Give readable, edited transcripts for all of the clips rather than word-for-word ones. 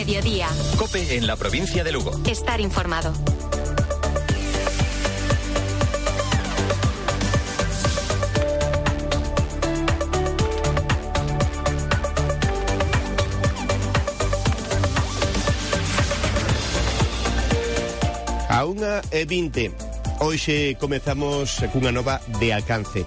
Mediodía. COPE en la provincia de Lugo. Estar informado. A 1:20. Hoxe comezamos cunha nova de alcance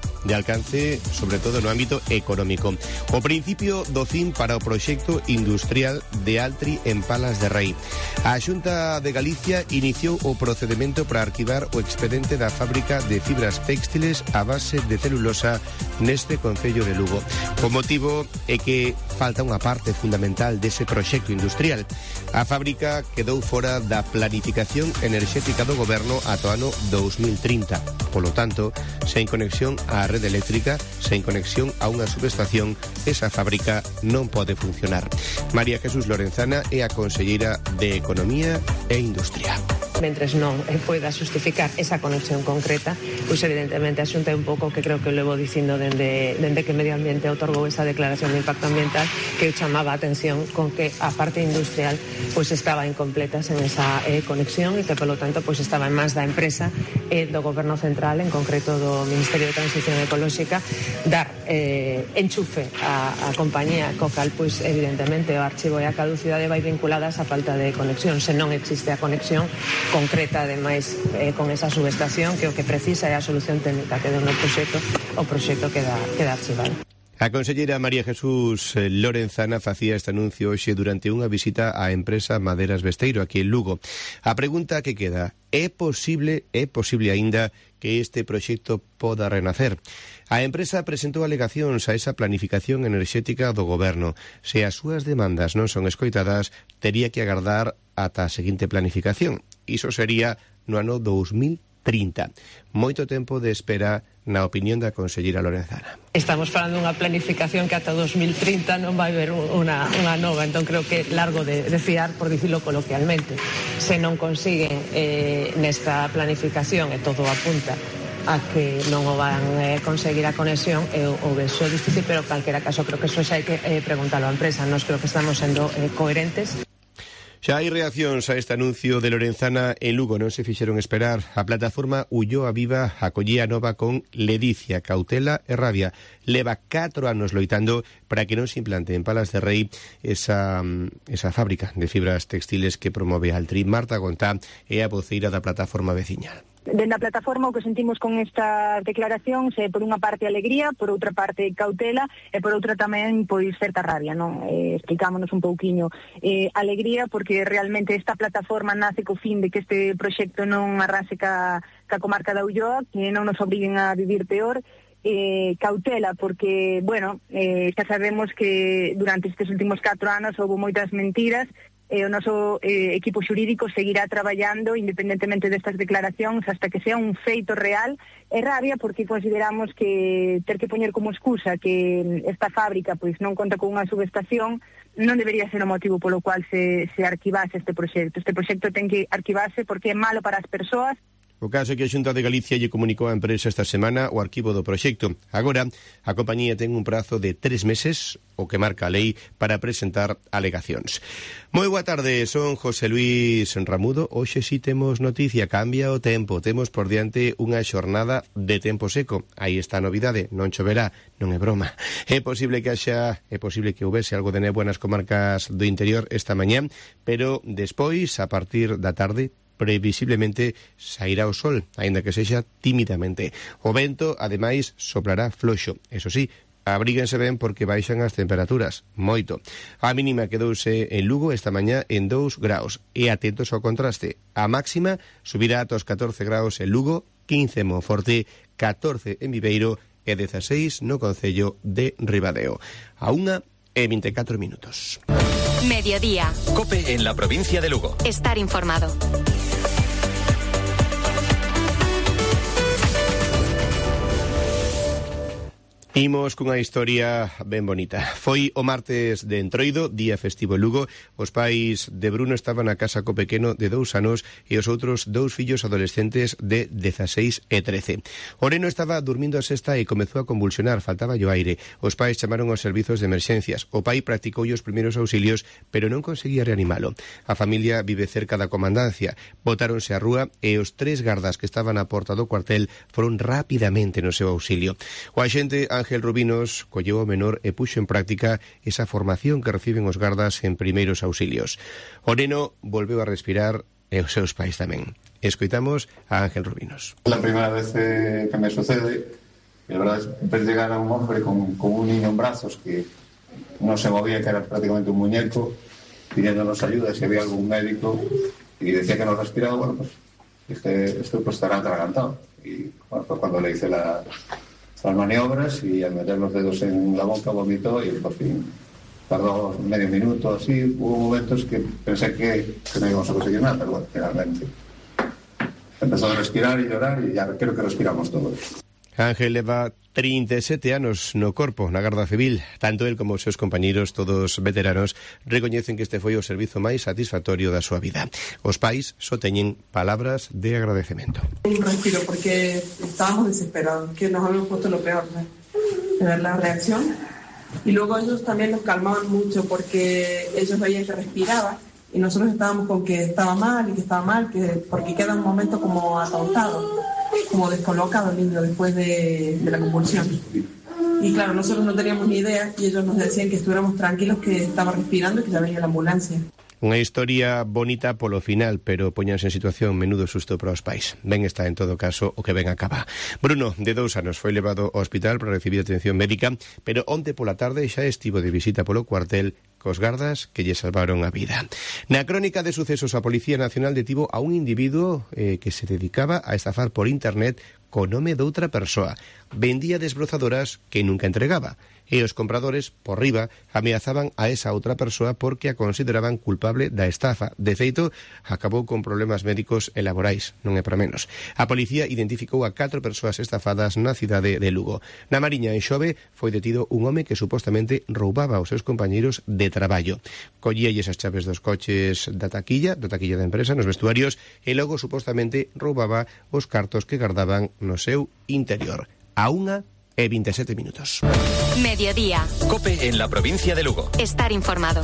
sobre todo no ámbito económico. O principio do fin para o proxecto industrial de Altri en Palas de Rei. A Xunta de Galicia iniciou o procedimento para arquivar o expediente da fábrica de fibras téxtiles a base de celulosa neste concello de Lugo. O motivo é que falta unha parte fundamental dese proxecto industrial. A fábrica quedou fora da planificación enerxética do goberno ata o ano 2030. Polo tanto, sen conexión á rede eléctrica, sen conexión a unha subestación, esa fábrica non pode funcionar. María Jesús Lorenzana é a conselleira de Economía e Industria. Mentres non poida justificar esa conexión concreta, pois evidentemente a Xunta é un pouco que creo que levo dicindo dende que Medio Ambiente otorgou esa declaración de impacto ambiental, que eu chamaba a atención con que a parte industrial pois estaba incompleta sen esa conexión e que polo tanto pois estaba en mans da empresa e do Goberno Central, en concreto do Ministerio de Transición Ecolóxica, dar enchufe á compañía co cal pois evidentemente o archivo e a caducidade vai vinculadas á falta de conexión. Se non existe a conexión concreta, ademais, con esa subestación, que o que precisa é a solución técnica que deu no proxecto, o proxecto queda archivado. A conselleira María Jesús Lorenzana facía este anuncio hoxe durante unha visita á empresa Maderas Besteiro aquí en Lugo. A pregunta que queda: é posible aínda que este proxecto poda renacer? A empresa presentou alegacións a esa planificación enerxética do goberno. Se as súas demandas non son escoitadas, tería que agardar ata a seguinte planificación. Iso sería no ano 2030. Moito tempo de espera, na opinión da conselleira Lorenzana. Estamos falando dunha planificación que ata 2030 non vai haber unha nova, entón creo que é largo de fiar, por dicirlo coloquialmente. Se non consigue nesta planificación, e todo apunta a que non o van conseguir a conexión, o vexo difícil, pero en calquera caso creo que eso xa hai que preguntarlo á empresa. Nós creo que estamos sendo coherentes. Xa hai reaccións a este anuncio de Lorenzana en Lugo, non se fixeron esperar. A plataforma Ulloa Viva acollía nova con ledicia, cautela e rabia. Leva 4 anos loitando para que non se implante en Palas de Rei esa fábrica de fibras textiles que promove Altri. Marta Gontá é a voceira da plataforma veciñal. Dende a plataforma o que sentimos con esta declaración é por unha parte alegría, por outra parte cautela e por outra tamén pois certa rabia, non? Explicámonos un pouquiño. Alegría porque realmente esta plataforma nace co fin de que este proxecto non arrase ca comarca da Ulloa, que non nos obriguen a vivir peor. Cautela porque, bueno, xa sabemos que durante estes últimos 4 anos houve moitas mentiras. O noso equipo xurídico seguirá traballando independentemente destas declaracións hasta que sea un feito real. E rabia porque consideramos que ter que poñer como excusa que esta fábrica pois non conta con unha subestación non debería ser o motivo polo cual se arquivase este proxecto. Este proxecto ten que arquivarse porque é malo para as persoas. O caso é que a Xunta de Galicia lle comunicou á empresa esta semana o arquivo do proxecto. Agora, a compañía ten un prazo de 3 meses, o que marca a lei, para presentar alegacións. Moi boa tarde, son José Luis Ramudo. Hoxe si temos noticia, cambia o tempo. Temos por diante unha xornada de tempo seco. Aí está a novidade, non choverá, non é broma. É posible que houvese algo de néboa nas comarcas do interior esta mañá, pero despois, a partir da tarde, previsiblemente sairá o sol, aínda que sexa tímidamente. O vento, ademais, soplará floxo. Eso sí, abríguense ben porque baixan as temperaturas, moito. A mínima quedouse en Lugo esta mañá en 2 graus. E atentos ao contraste. A máxima subirá ata os 14 graus en Lugo, 15 en Monforte, 14 en Viveiro e 16 no concello de Ribadeo. A 1:24 minutos. Mediodía. COPE en la provincia de Lugo. Estar informado. Imos cunha historia ben bonita. Foi o martes de Entroido, día festivo en Lugo. Os pais de Bruno estaban na casa co pequeno de 2 anos e os outros 2 fillos adolescentes de 16 e 13. O neno estaba dormindo a sesta e comezou a convulsionar, faltaba o aire. Os pais chamaron aos servizos de emerxencias. O pai practicou os primeiros auxilios, pero non conseguía reanimalo. A familia vive cerca da comandancia. Botáronse á rúa e os 3 gardas que estaban á porta do cuartel foron rapidamente no seu auxilio. O axente Ángel Rubinos colleu o menor e puxo en práctica esa formación que reciben os gardas en primeiros auxilios. O neno volveu a respirar e os seus pais tamén. Escoitamos a Ángel Rubinos. La primeira vez que me sucede, la verdad es ver llegar a un hombre con un niño en brazos que no se movía, que era prácticamente un muñeco, pidiéndonos ayuda, si había algún médico, y decía que no respiraba. Bueno, pues esto pues estará atragantado. Y bueno, pues cuando le hice las maniobras y al meter los dedos en la boca vomitó y por fin tardó medio minuto así. Hubo momentos que pensé que no íbamos a conseguir nada, pero bueno, finalmente empezó a respirar y llorar y ya creo que respiramos todos. Ángel leva 37 anos no corpo, na Garda Civil. Tanto el como os seus compañeiros, todos veteranos, recoñecen que este foi o servizo máis satisfactorio da súa vida. Os pais só teñen palabras de agradecemento. Un respiro, porque estábamos desesperados, que nos habíamos puesto lo peor, ¿no? De ver la reacción. Y luego ellos también nos calmaban mucho, porque ellos veían que respiraba y nosotros estábamos con que estaba mal, porque queda un momento como atontado, como descolocado el niño después de la convulsión. Y claro, nosotros no teníamos ni idea y ellos nos decían que estuviéramos tranquilos, que estaba respirando y que ya venía la ambulancia. Unha historia bonita polo final, pero poñanse en situación menudo susto para os pais. Ben está, en todo caso, o que ben acaba. Bruno, de 2 anos, foi levado ao hospital para recibir atención médica, pero onte pola tarde xa estivo de visita polo cuartel cos gardas que lle salvaron a vida. Na crónica de sucesos, a Policía Nacional detivo a un individuo que se dedicaba a estafar por internet co nome doutra persoa. Vendía desbrozadoras que nunca entregaba. E os compradores, por riba, ameazaban a esa outra persoa porque a consideraban culpable da estafa. De feito, acabou con problemas médicos e laborais, non é para menos. A policía identificou a 4 persoas estafadas na cidade de Lugo. Na Mariña, en Xove, foi detido un home que supostamente roubaba aos seus compañeiros de traballo. Collíalles as chaves dos coches da taquilla da empresa, nos vestuarios, e logo supostamente roubaba os cartos que gardaban no seu interior. A 1:27 minutos. Mediodía. COPE en la provincia de Lugo. Estar informado.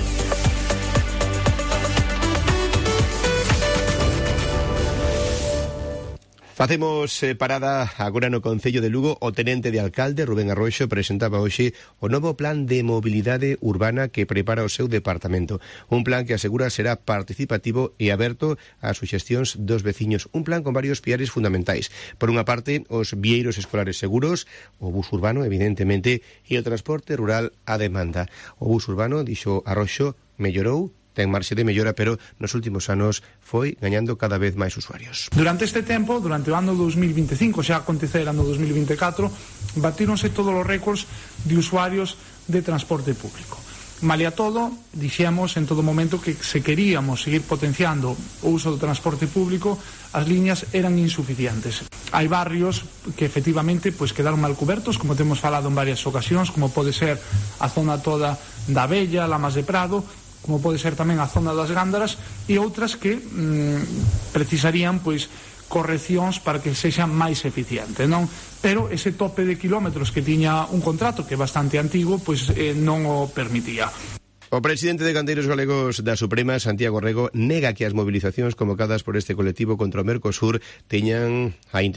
Facemos parada agora no Concello de Lugo. O tenente de alcalde, Rubén Arroxo, presentaba hoxe o novo plan de mobilidade urbana que prepara o seu departamento. Un plan que asegura será participativo e aberto ás suxestións dos veciños. Un plan con varios piares fundamentais. Por unha parte, os vieiros escolares seguros, o bus urbano, evidentemente, e o transporte rural a demanda. O bus urbano, dixo Arroxo, mellorou, ten marxe de mellora, pero nos últimos anos foi gañando cada vez máis usuarios. Durante este tempo, durante o ano 2025, xa acontecera no 2024, batíronse todos os récords de usuarios de transporte público. Malia todo, dixemos en todo momento que se queríamos seguir potenciando o uso do transporte público, as liñas eran insuficientes. Hai barrios que efectivamente quedaron mal cubertos, como temos falado en varias ocasións, como pode ser a zona toda da Bella, Lamas de Prado, como pode ser tamén a zona das Gándaras, e outras que precisarían correccións para que sexan máis eficientes, non? Pero ese tope de kilómetros que tiña un contrato que é bastante antigo, non o permitía. O presidente de Gandeiros Galegos da Suprema, Santiago Rego, nega que as movilizacións convocadas por este colectivo contra o Mercosur teñan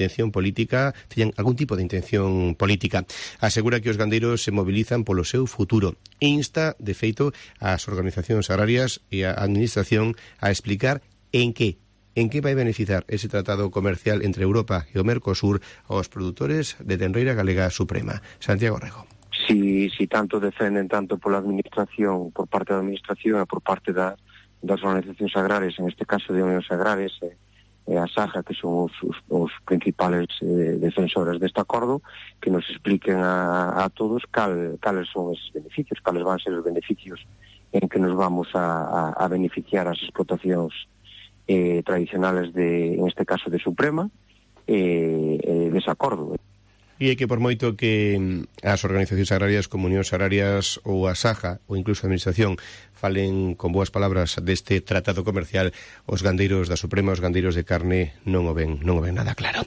algún tipo de intención política. Asegura que os gandeiros se movilizan polo seu futuro. Insta, de feito, ás organizacións agrarias e á administración a explicar en que vai beneficiar ese tratado comercial entre Europa e o Mercosur aos produtores de tenreira galega suprema. Santiago Rego. Si tanto defenden tanto pola administración, por parte da administración e por parte das organizacións agrarias, en este caso de Unións Agrarias e a SAJA, que son os principales defensores deste acordo, que nos expliquen a todos cales son esos beneficios, cales van ser os beneficios en que nos vamos a beneficiar as explotacións tradicionales en este caso de Suprema, dese acordo. E é que por moito que as organizacións agrarias como Unións Agrarias ou a SAJA ou incluso a Administración falen con boas palabras deste tratado comercial, os gandeiros da Suprema, os gandeiros de carne non o ven nada claro.